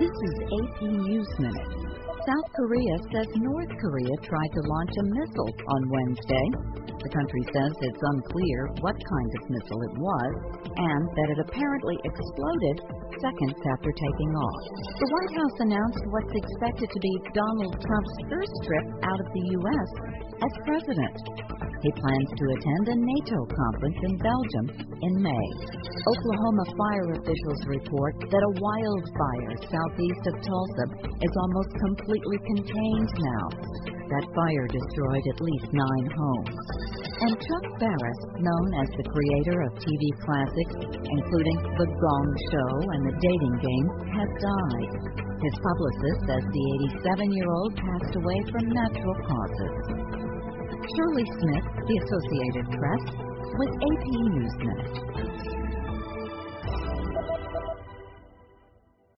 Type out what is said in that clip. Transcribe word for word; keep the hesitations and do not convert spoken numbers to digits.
This is A P News Minute. South Korea says North Korea tried to launch a missile on Wednesday. The country says it's unclear what kind of missile it was and that it apparently exploded seconds after taking off. The White House announced what's expected to be Donald Trump's first trip out of the U S as president. He plans to attend a NATO conference in Belgium in May. Oklahoma fire officials report that a wildfire southeast of Tulsa is almost completely contained now. That fire destroyed at least nine homes. And Chuck Barris, known as the creator of T V classics, including The Gong Show and The Dating Game, has died. His publicist says the eighty-seven-year-old passed away from natural causes. Shirley Smith, The Associated Press, with A P News Minute.